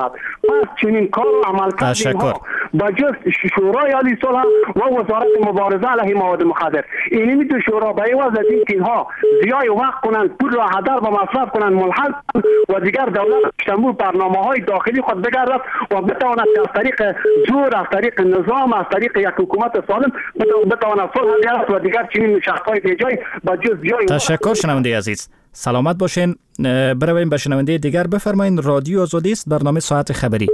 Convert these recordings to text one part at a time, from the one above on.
آمد. پس چنین کار و عملکرد اینها با جز شورای عالی صلح و وزارت مبارزه علیه مواد مخدر، این میتونه شورا به عوض از این که اینها ضیاع وقت کنند، پول را هدر و مصرف کنند، ملحق و دیگر دولت شامل برنامه‌های داخلی خود بگردد و بتواند از طریق زور، از طریق نظام، از طریق یک حکومت سالم بتواند صلح بیارد و دیگر چنین شخص‌های بی‌جای با جز ضیاع. تشکر شنونده عزیز. سلامت باشین. برویم به شنونده دیگر. بفرمایید. رادیو آزادی است، برنامه ساعت خبری.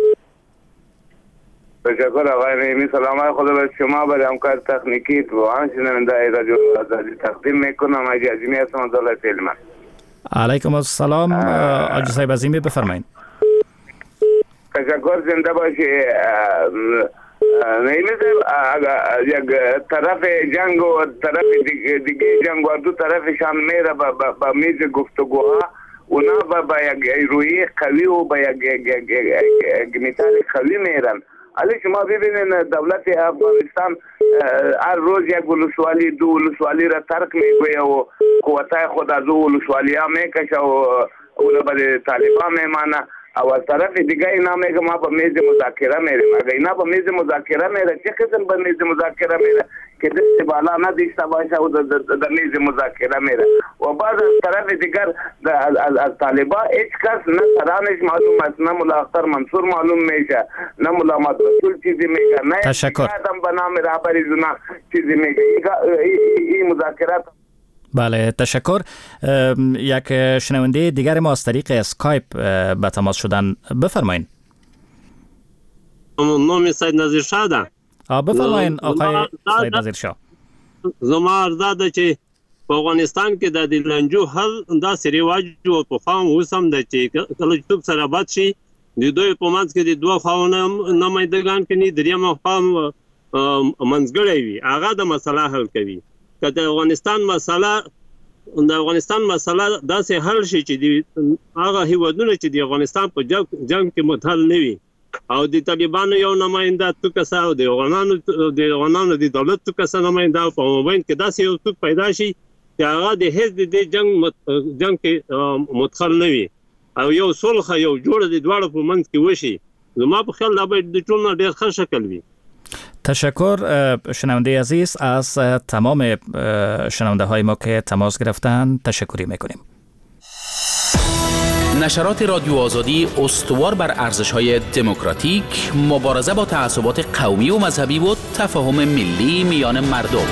تشکر آقای نعیمی. سلام خدا به شما، به همکار تکنیکی و شنونده رادیو آزادی تقدیم میکنم. حاجی عظیمی هستم از دولت علمان. علیکم السلام. حاجی صاحب عظیمی بفرمایید. تشکر، زنده باشی. نعیمی صاحب، یک طرف جنگ و طرف دیگه جنگ و دو طرفشان میره با میز گفتگوها، اونا با یک روی قوی و با یک مثال قوی میرن. علی شما ببینین دولت افغانستان هر روز یک ولسوالی دو ولسوالی را ترک میگویه و قوتای خود از او ولسوالی ها میکشه و اونا به طالبان میمانه. او از طرف دیگه اینا میگه ما با میز مذاکره میریم. اگه اینا با میز مذاکره میره، چه قسم با میز مذاکره میره که دست بالا نداشته باشه و در میز مذاکره میره. و بعد از طرف دیگر از طالبان هیچ کس نه سرانش معلوم است، نه ملا اختر منصور معلوم میشه، نه ملا محمد رسول چیزی میگه، نه آدم به نام رهبری زنا چیزی میگه. این مذاکرات. بله، تشکر. یک شنونده دیگر ما از طریق اسکایپ به تماس شدن. بفرمایید. نام سید نظیر شاه ده. بفرمایید آقای سید نظیر شاه. زما عرضه ده چې په افغانستان کې د لنجو حل داسې رواج او په خام اوس هم ده چې کله چې څوک سره بد شي د دوی په منځ کې د دوه خواونه نمایندګان کې درېیمه خوا منځګړی وي، هغه د مسله حل کوي. که د افغانستان مسله داسې حل شي چې هغه هیوادونه چې د افغانستان په جنگ کې متحل نه وي او د طالبانو یو نماینده تو کسه او د افغانانو د دولت تو کسه نماینده په مابین کې داسې یو څوک پیدا شي چې هغه د هیڅ د جنگ کې متحل نه وي او یو صلح یو جوړه د دواړو په منځ کې وشي، زما په خیال دا باید د ټول نه ډېر ښه شکل وي. تشکر شنونده عزیز. از تمام شنونده های ما که تماس گرفتن تشکری میکنیم. نشرات رادیو آزادی استوار بر ارزش‌های دموکراتیک، مبارزه با تعصبات قومی و مذهبی و تفاهم ملی میان مردم.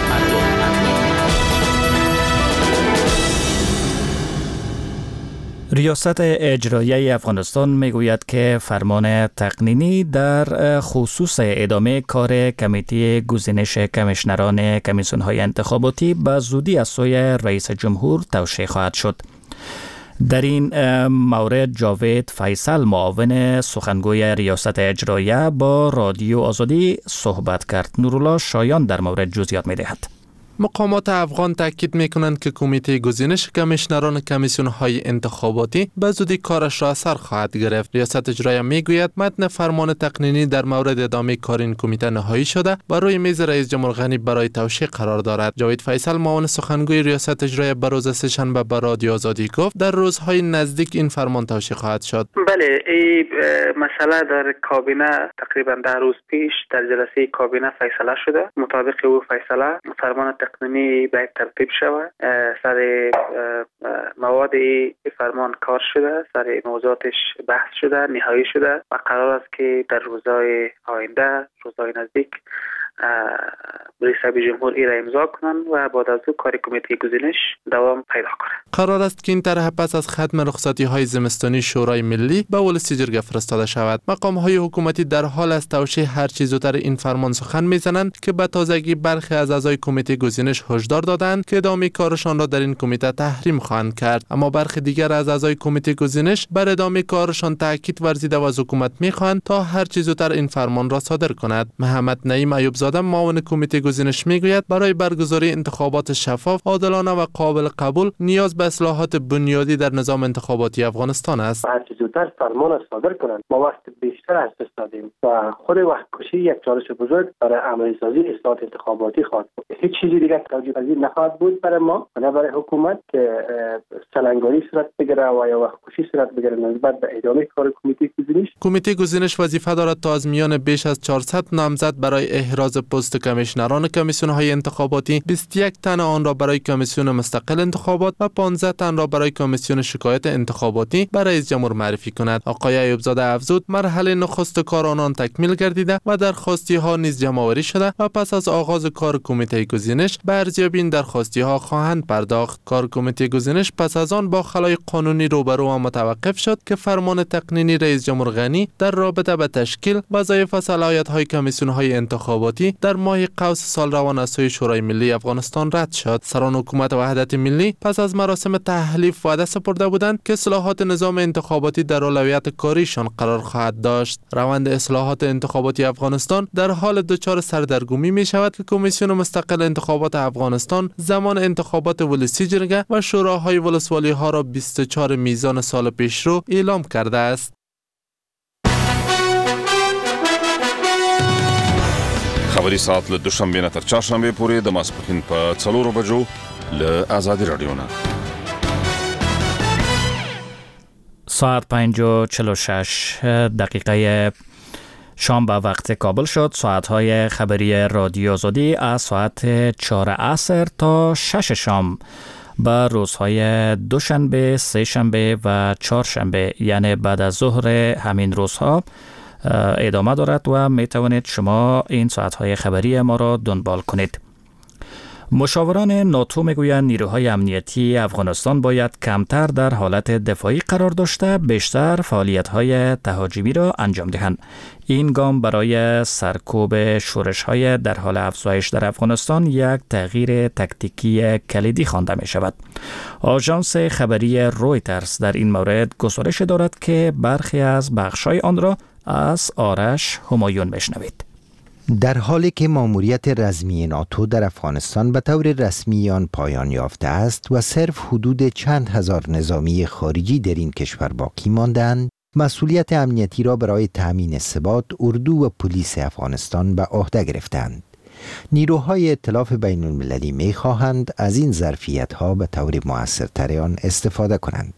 ریاست اجرایی افغانستان میگوید که فرمان تقنینی در خصوص ادامه کار کمیته گزینش کمیشنران کمیسیون‌های انتخاباتی به زودی از سوی رئیس جمهور توشیح خواهد شد. در این مورد جاوید فیصل معاون سخنگوی ریاست اجرایی با رادیو آزادی صحبت کرد. نورالله شایان در مورد جزئیات می‌دهد. مقامات افغان تاکید میکنند که کمیته گزینش کمیشنران کمیسیون‌های انتخاباتی به زودی کارش را سر خواهد گرفت. ریاست اجرایی میگوید متن فرمان تقنینی در مورد ادامه کار این کمیته نهایی شده و روی میز رئیس جمهور غنی برای توشیح قرار دارد. جاوید فیصل معاون سخنگوی ریاست اجرایی به روز سه‌شنبه به رادیو آزادی گفت در روزهای نزدیک این فرمان توشیح خواهد شد. بله، این مسئله در کابینه تقریبا 10 روز پیش در جلسه کابینه فیصله شده. مطابق او فیصله فرمان تقنینی باید ترتیب شود. سر مواد فرمان کار شده، سر موضوعاتش بحث شده، نهایی شده و قرار است که در روزهای آینده، روزهای نزدیک رئیس جمهور ای را امضا کنند و بعد از او کار کمیته گزینش دوام پیدا کنه. قرار است که این طرح پس از ختم رخصتی‌های زمستانی شورای ملی به ولسی جرگه فرستاده شود. مقام‌های حکومتی در حال از توشیح هر چه زودتر این فرمان سخن می‌زنند که به تازگی برخی از اعضای کمیته گزینش هشدار دادند که ادامه کارشان را در این کمیته تحریم خواهند کرد، اما برخی دیگر از اعضای کمیته گزینش بر ادامه کارشان تاکید ورزیده و از حکومت می‌خواهند تا هر چه زودتر این فرمان را صادر کند. محمد نعیم ایوبزاده زاده معاون کمیته گزینش میگوید برای برگزاری انتخابات شفاف، عادلانه و قابل قبول نیاز به اصلاحات بنیادی در نظام انتخاباتی افغانستان است. هر چه زودتر فرمان صادر کنند. ما وقت بیشتر از دست دادیم و خود وقت کشی یک چالش بزرگ برای عملی سازی اصلاحات انتخاباتی خواهد بود. هیچ چیزی دیگر توجیه پذیر نخواهد بود برای ما و نه برای حکومت که سلنگاری صورت بگیره و یا وقت کشی صورت بگیره نسبت به ادامه کار کمیته گزینش. کمیته گزینش وظیفه دارد تا از میان بیش از 400 نامزد برای احراز پست کمیشنران کمیسیون‌های انتخاباتی 21 تن آن را برای کمیسیون مستقل انتخابات و 15 تن را برای کمیسیون شکایت انتخاباتی برای رئیس جمهور معرفی کند. آقای ایوب زاده افزود مرحله نخست کار آنان تکمیل گردیده و درخواستی ها نیز جمع‌آوری شده و پس از آغاز کار کمیته گزینش به ارزیابی این درخواستی ها خواهند پرداخت. کار کمیته گزینش پس از آن با خلای قانونی روبرو و متوقف شد که فرمان تقنینی رئیس جمهور غنی در رابطه به تشکیل وظایف و صلاحیت‌های کمیسیون‌های انتخاباتی در ماه قوس سال روان از سوی شورای ملی افغانستان رد شد. سران حکومت وحدت ملی پس از مراسم تحلیف وعده سپرده بودند که اصلاحات نظام انتخاباتی در اولویت کاریشان قرار خواهد داشت. روند اصلاحات انتخاباتی افغانستان در حال دچار سردرگمی می شود که کمیسیون مستقل انتخابات افغانستان زمان انتخابات ولسی جرگه و شوراهای ولسوالی ها را 24 میزان سال پیشرو اعلام کرده است. خبری ساعت له دوشنبه نه تر چهارشنبه پورې د ماسپښین په 4 بجو له آزادی رادیو نه. ساعت 5:46 دقیقه شام به وقت کابل شد. ساعت‌های خبری رادیو آزادی از ساعت 4 عصر تا 6 شام به روزهای دوشنبه، سه شنبه و چهارشنبه یعنی بعد از ظهر همین روزها ادامه دارد و می توانید شما این ساعت‌های خبری ما را دنبال کنید. مشاوران ناتو میگویند نیروهای امنیتی افغانستان باید کمتر در حالت دفاعی قرار داشته بیشتر فعالیت‌های تهاجمی را انجام دهند. این گام برای سرکوب شورش‌های در حال افزایش در افغانستان یک تغییر تاکتیکی کلیدی خوانده می شود. آژانس خبری رویترز در این مورد گزارش دارد که برخی از بخش‌های آن را از آرش همایون بشنوید. در حالی که ماموریت رزمی ناتو در افغانستان به طور رسمی آن پایان یافته است و صرف حدود چند هزار نظامی خارجی در این کشور باقی ماندند، مسئولیت امنیتی را برای تأمین ثبات اردو و پلیس افغانستان به عهده گرفتند. نیروهای ائتلاف بین المللی می خواهند از این ظرفیت‌ها به طور مؤثرتر آن استفاده کنند.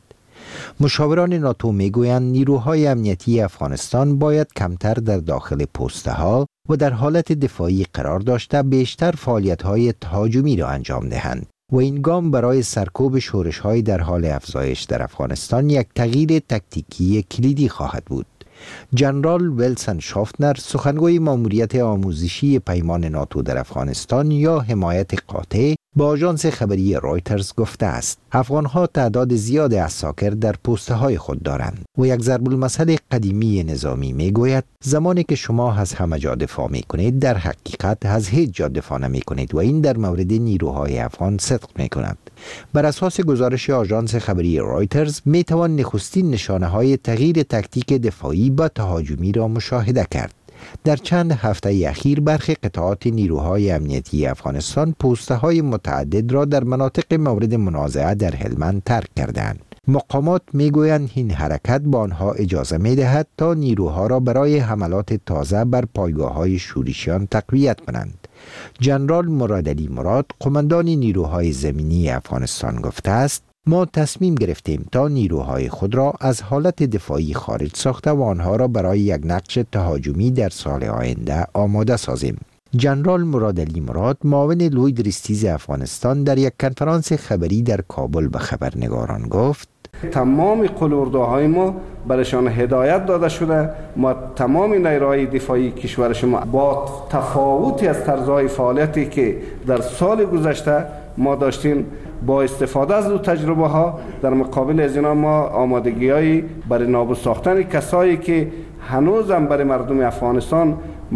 مشاوران ناتو می گویند نیروهای امنیتی افغانستان باید کمتر در داخل پست‌ها و در حالت دفاعی قرار داشته بیشتر فعالیت‌های تهاجمی را انجام دهند و این گام برای سرکوب شورش‌های در حال افزایش در افغانستان یک تغییر تاکتیکی کلیدی خواهد بود. جنرال ویلسن شافتنر سخنگوی ماموریت آموزشی پیمان ناتو در افغانستان یا حمایت قاطع با آژانس خبری رویترز گفته است افغانها تعداد زیاد عساکر در پست‌های خود دارند و یک ضرب المثل قدیمی نظامی میگوید زمانی که شما از همه جا دفاع میکنید در حقیقت از هیچ جا دفاع نمیکنید و این در مورد نیروهای افغان صدق میکند. بر اساس گزارش آژانس خبری رویترز میتوان نخستین نشانه‌های تغییر تاکتیک دفاعی با تهاجمی را مشاهده کرد. در چند هفته اخیر برخی قطعات نیروهای امنیتی افغانستان پست‌های متعدد را در مناطق مورد منازعه در هلمند ترک کردند. مقامات میگویند این حرکت با آنها اجازه میدهد تا نیروها را برای حملات تازه بر پایگاه‌های شورشیان تقویت کنند. جنرال مرادعلی مراد قماندان نیروهای زمینی افغانستان گفته است ما تصمیم گرفتیم تا نیروهای خود را از حالت دفاعی خارج ساخته و آنها را برای یک نقش تهاجمی در سال آینده آماده سازیم. جنرال مرادعلی مراد معاون لوید ریستیز افغانستان در یک کنفرانس خبری در کابل به خبرنگاران گفت تمام قلوردوهای ما برشان هدایت داده شده. ما تمام نیروهای دفاعی کشور شما با تفاوتی از طرزهای فعالیتی که در سال گذشته ما داشتیم با استفاده از دو تجربه ها در مقابل از اینا ما آمادگی‌های برای نابود ساختن کسایی که هنوزم برای مردم افغانستان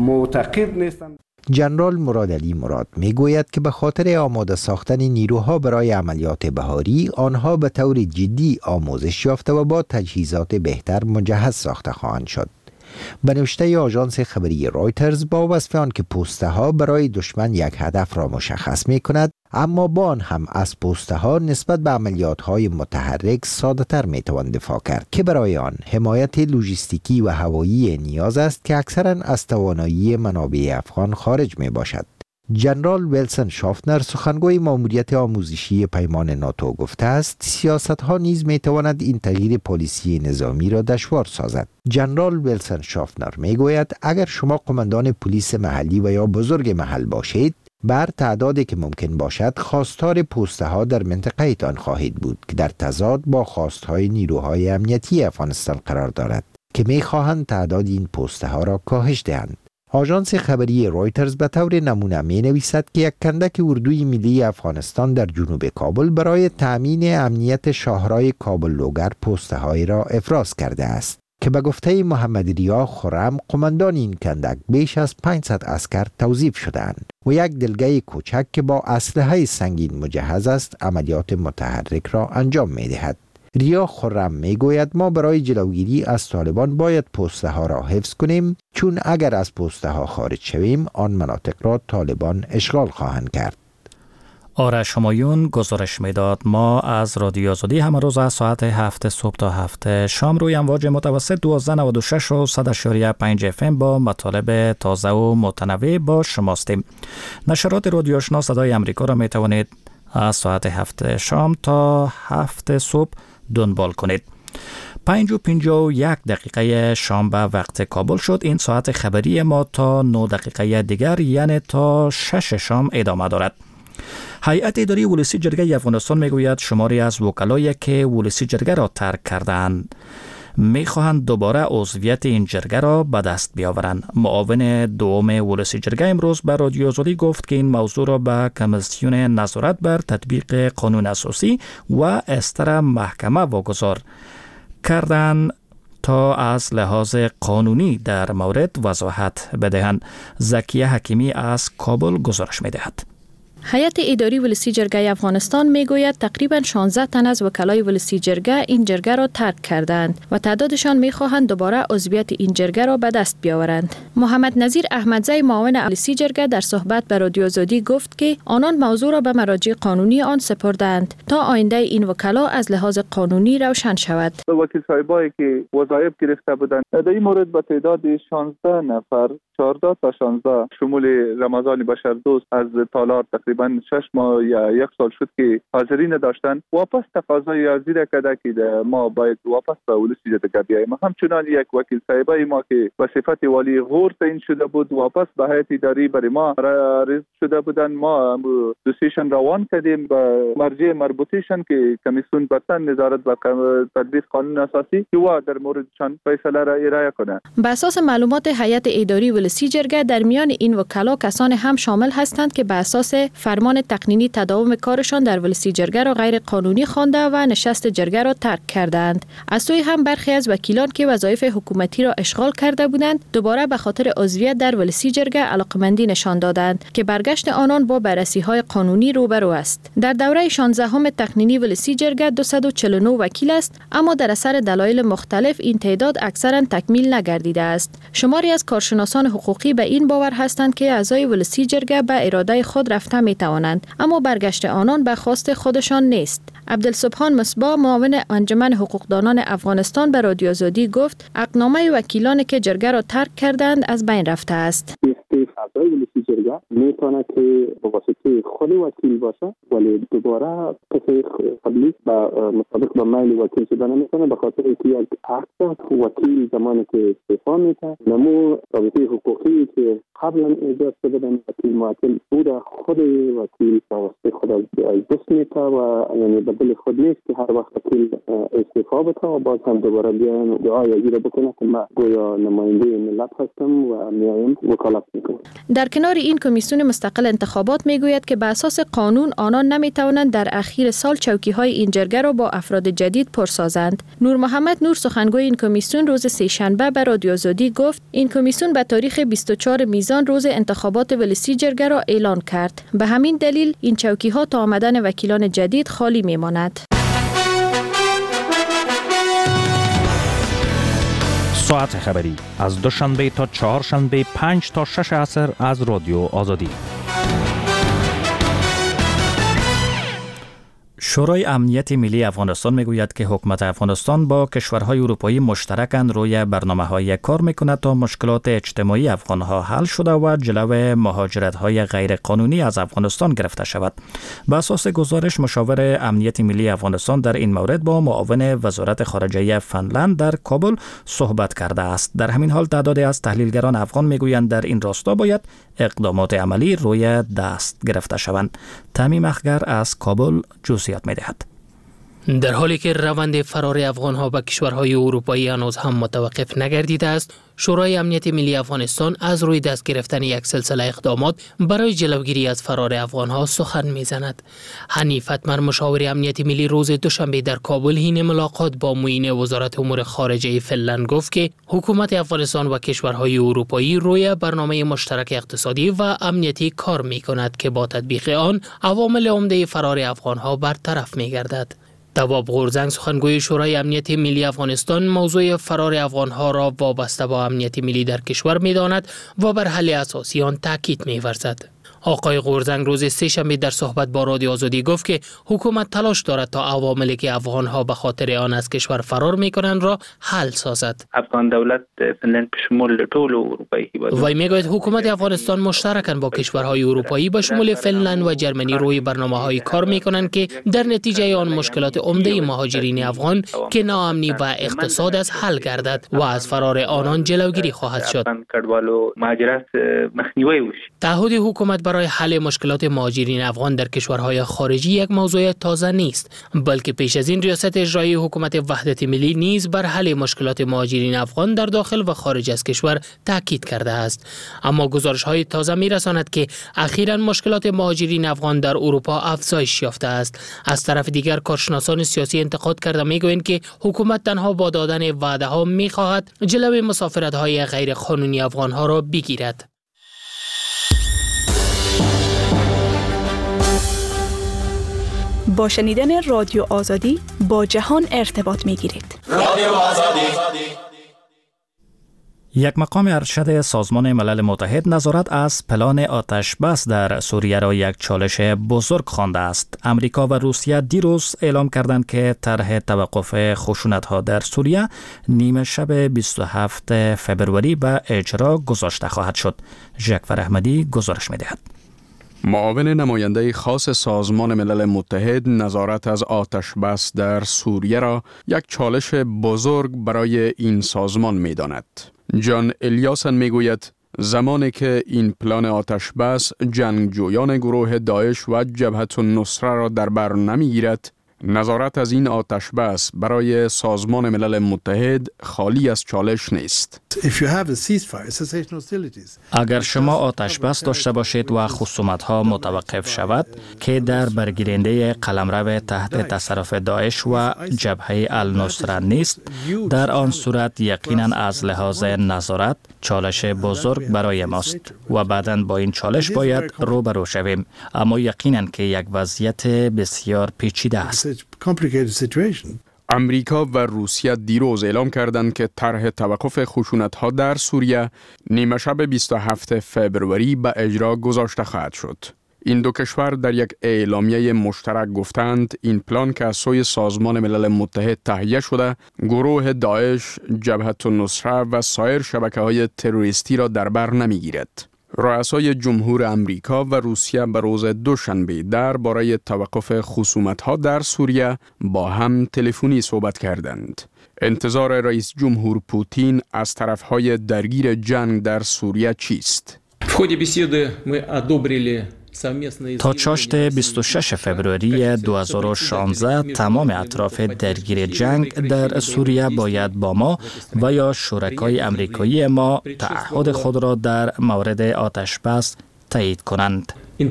معتقد نیستند. جنرال مرادعلی مراد میگوید که به خاطر آماده ساختن نیروها برای عملیات بهاری آنها به طور جدی آموزش یافته و با تجهیزات بهتر مجهز ساخته خواهند شد. به نوشته آژانس خبری رایترز با وصف آن که پوسته ها برای دشمن یک هدف را مشخص می کند، اما با آن هم از پوسته ها نسبت به عملیات های متحرک ساده تر می توان دفاع کرد که برای آن حمایت لوجستیکی و هوایی نیاز است که اکثرا از توانایی منابع افغان خارج می باشد. جنرال ویلسون شافنر سخنگوی ماموریت آموزشی پیمان ناتو گفته است سیاست ها نیز می تواند این تغییر پلیسی نظامی را دشوار سازد. جنرال ویلسون شافنر می گوید اگر شما قماندان پلیس محلی و یا بزرگ محل باشید، بر تعدادی که ممکن باشد خواستار پوسته ها در منطقه ایتان خواهید بود که در تضاد با خواستهای نیروهای امنیتی افغانستان قرار دارد که می خواهند تعداد این پوسته ها را کاهش دهند. آژانس خبری رایترز به طور نمونه می نویسد که یک کندک اردوی ملی افغانستان در جنوب کابل برای تأمین امنیت شاهرای کابل لوگر پوسته های را افراز کرده است که به گفته محمد ریا خرم قماندان این کندک بیش از 500 عسکر توظیف شدند و یک دلگه کوچک که با اسلحه سنگین مجهز است عملیات متحرک را انجام می دهد. ریا خرم می گوید ما برای جلوگیری از طالبان باید پوسته ها را حفظ کنیم، چون اگر از پوسته ها خارج شویم آن مناطق را طالبان اشغال خواهند کرد. آرش همایون گزارش میداد. ما از رادیو آزادی همه روز از ساعت 7 صبح تا 7 شام روی امواج متوسط 1296 و 100.5 FM با مطالب تازه و متنوع با شماستیم. نشرات رادیو آشنا صدای امریکا را می توانید از ساعت 7 شام تا 7 صبح دنبال کنید. 5:51 شام به وقت کابل شد. این ساعت خبری ما تا 9 دقیقه دیگر یعنی تا 6 شام ادامه دارد. هیئت اداری ولسی جرگه افغانستان میگوید شماری از وکلایی که ولسی جرگه را ترک کردند میخواهند دوباره عضویت این جرگه را به دست بیاورند. معاون دوم ولسی جرگه امروز به رادیو آزادی گفت که این موضوع را به کمیسیون نظارت بر تطبیق قانون اساسی و استر محکمه واگذار کردند تا از لحاظ قانونی در مورد وضاحت بدهند. زکیه حکیمی از کابل گزارش میدهد. هیئت اداری ولسی جرگه افغانستان میگوید تقریبا 16 تن از وکلای ولسی جرگه این جرگه را ترک کردند و تعدادشان میخواهند دوباره عضویت این جرگه را به دست بیاورند. محمد نظیر احمدزی معاون ولسی جرگه در صحبت به رادیو آزادی گفت که آنان موضوع را به مراجع قانونی آن سپردند تا آینده این وکلا از لحاظ قانونی روشن شود. وکیل صاحبایی که وظایف گرفته بودند در این مورد به تعداد 16 نفر 14 تا 16 شمول رمضان بشردوست از تالار تقریبا 6 ماه یا 1 سال شد که حاضرین داشتن واپس تقاضای ارزی کرده که ما باید واپس به ولسی جرگه بیاییم. همچنان یک وکیل صاحبای ما که به صفت والی غور تعیین شده بود واپس به هیئت اداری برای ما عرض شده بودن. ما دوسیشن روان کردیم به مرجع مربوطیشن که کمیسیون برتن نظارت به تطبیق قانون اساسی که در موردشان فیصله را ارائه کنه. بر اساس معلومات هیئت اداری ولسی جرگه در میان این وکلا کسان هم شامل هستند که به اساس فرمان تقنینی تداوم کارشان در ولسی جرگه را غیر قانونی خوانده و نشست جرگه را ترک کردند. از سوی هم برخی از وکیلان که وظایف حکومتی را اشغال کرده بودند دوباره به خاطر عضویت در ولسی جرگه علاقمندی نشان دادند که برگشت آنان با بررسی‌های قانونی روبرو است. در دوره 16 تقنینی ولسی جرگه 249 وکیل است، اما در اثر دلایل مختلف این تعداد اکثرا تکمیل نگردیده است. شماری از کارشناسان حقوقی به این باور هستند که اعضای ولسی جرگه به اراده خود رفته می‌توانند، اما برگشت آنان به خواست خودشان نیست. عبدالسبحان مصباح معاون انجمن حقوقدانان افغانستان به رادیو آزادی گفت عقدنامه وکیلانی که جرگه را ترک کردند از بین رفته است. اعضای ولسی جرگه میتونه که به واسطه خود وکیل باشه ولی دوباره کسی قبلی با مطابق با میل وکیل شدن نمیتونه به خاطر اینکه یک عقد وکیل زمانی که استعفا میکنه نمو رابطه حقوقی که قبلا ایجاد شده در وکیل معطل بود خود وکیل واسطه خود از دست میته و یعنی بدل خود نیست که هر وقت وکیل استعفا بده و باز هم دوباره بیان دعای اجرا بکنه که من گویا نماینده ملت هستم و میایم وکالت میکنم. در کنار این کمیسیون مستقل انتخابات میگوید که به اساس قانون آنان نمیتوانند در اخیر سال چوکی‌های این جرگه را با افراد جدید پرسازند. نور محمد نور سخنگوی این کمیسیون روز سه‌شنبه به رادیو آزادی گفت این کمیسیون به تاریخ 24 میزان روز انتخابات ولسی جرگه را اعلان کرد. به همین دلیل این چوکی‌ها تا آمدن وکیلان جدید خالی میماند. ساعت خبری از دوشنبه تا چهارشنبه 5 تا 6 عصر از رادیو آزادی. شورای امنیت ملی افغانستان میگوید که حکومت افغانستان با کشورهای اروپایی مشترکاً روی برنامه‌های کار میکند تا مشکلات اجتماعی افغانها حل شده و جلو مهاجرت‌های غیر قانونی از افغانستان گرفته شود. بر اساس گزارش مشاور امنیت ملی افغانستان در این مورد با معاون وزارت خارجه فنلند در کابل صحبت کرده است. در همین حال تعدادی از تحلیلگران افغان میگویند در این راستا باید اقدامات عملی روی دست گرفته شوند. تمیم اخگر از کابل جزئیات می‌دهد. در حالی که روند فرار افغان‌ها به کشورهای اروپایی هنوز هم متوقف نگردیده است، شورای امنیت ملی افغانستان از روی دست گرفتن یک سلسله اقدامات برای جلوگیری از فرار افغان‌ها سخن می‌زند. حنیف اتمر مشاور امنیت ملی روز دوشنبه در کابل حین ملاقات با معین وزارت امور خارجه فنلند گفت که حکومت افغانستان و کشورهای اروپایی روی برنامه مشترک اقتصادی و امنیتی کار می‌کند که با تطبیق آن عوامل عمده فرار افغان‌ها برطرف می‌گردد. دواب غورزنگ سخنگوی شورای امنیت ملی افغانستان موضوع فرار افغانها را وابسته با امنیت ملی در کشور می‌داند و بر حل اساسی آن تاکید می‌ورزد. آقای غورزنگ روز سه‌شنبه در صحبت با رادیو آزادی گفت که حکومت تلاش دارد تا عواملی که افغانها به خاطر آن از کشور فرار می‌کنند را حل سازد. افغان دولت فنلند به شمول ټول اروپایی وی میگوید حکومت افغانستان مشترکاً با کشورهای اروپایی به شمول فنلند و جرمنی روی برنامه‌های کار می‌کنند که در نتیجه آن مشکلات عمده مهاجرین افغان که ناامنی و اقتصاد از حل گردد و از فرار آنان جلوگیری خواهد شد. تعهد حکومت برای حل مشکلات مهاجرین افغان در کشورهای خارجی یک موضوع تازه نیست، بلکه پیش از این ریاست اجرایی حکومت وحدت ملی نیز بر حل مشکلات مهاجرین افغان در داخل و خارج از کشور تاکید کرده است. اما گزارش‌های تازه می‌رساند که اخیراً مشکلات مهاجرین افغان در اروپا افزایش یافته است. از طرف دیگر کارشناسان سیاسی انتقاد کرده می‌گویند که حکومت تنها با دادن وعده‌ها می‌خواهد جلوی مسافرت‌های غیر قانونی افغان‌ها را بگیرد. با شنیدن رادیو آزادی با جهان ارتباط می‌گیرید. رادیو آزادی. یک مقام ارشد سازمان ملل متحد نظارت از پلان آتش بس در سوریه را یک چالش بزرگ خوانده است. امریکا و روسیه دیروز اعلام کردند که طرح توقف خشونت‌ها در سوریه نیمه شب 27 فبروری به اجرا گذاشته خواهد شد. ژکفر احمدی گزارش می‌دهد. معاون نماینده خاص سازمان ملل متحد نظارت از آتش بس در سوریه را یک چالش بزرگ برای این سازمان می داند. جان الیاسن می گوید زمانی که این پلان آتش بس جنگجویان گروه داعش و جبهة النصره را در بر نمی گیرد، نظارت از این آتش بس برای سازمان ملل متحد خالی از چالش نیست. اگر شما آتش بس داشته باشید و خصومت‌ها متوقف شود که در برگیرنده قلمرو تحت تصرف داعش و جبهه النصره نیست، در آن صورت یقیناً از لحاظ نظارت چالش بزرگ برای ماست و بعداً با این چالش باید روبرو شویم، اما یقیناً که یک وضعیت بسیار پیچیده است. امریکا و روسیه دیروز اعلام کردند که طرح توقف خشونت‌ها در سوریه نیمه شب 27 فبروری به اجرا گذاشته خواهد شد. این دو کشور در یک اعلامیه مشترک گفتند این پلان که از سوی سازمان ملل متحد تهیه شده، گروه داعش، جبهة النصره و سایر شبکه‌های تروریستی را در بر نمی‌گیرد. رؤسای جمهور امریکا و روسیه به روز دوشنبه درباره توقف خصومت‌ها در سوریه با هم تلفنی صحبت کردند. انتظار رئیس جمهور پوتین از طرف‌های درگیر جنگ در سوریه چیست؟ تا چاشت 26 فبروری 2016 تمام اطراف درگیر جنگ در سوریه باید با ما و یا شرکای امریکایی ما تعهد خود را در مورد آتش بس تایید کنند.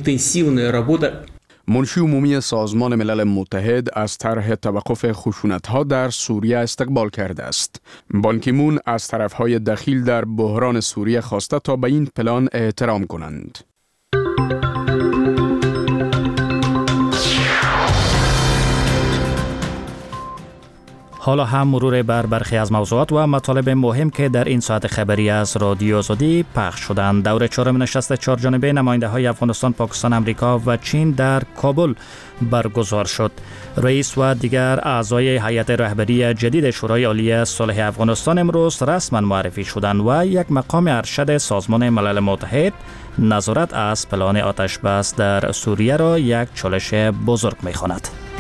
منشی عمومی سازمان ملل متحد از طرح توقف خشونت‌ها در سوریه استقبال کرده است. بان کی مون از طرف‌های دخیل در بحران سوریه خواسته تا به این پلان احترام کنند. حالا هم مرور بر برخی از موضوعات و مطالب مهم که در این ساعت خبری از رادیو آزادی پخش شدند. دور چهارم نشست چهارجانبه نماینده‌های افغانستان، پاکستان، امریکا و چین در کابل برگزار شد. رئیس و دیگر اعضای هیئت رهبری جدید شورای عالی صلح افغانستان امروز رسما معرفی شدند و یک مقام ارشد سازمان ملل متحد نظارت از پلان آتش بس در سوریه را یک چالش بزرگ می‌خواند.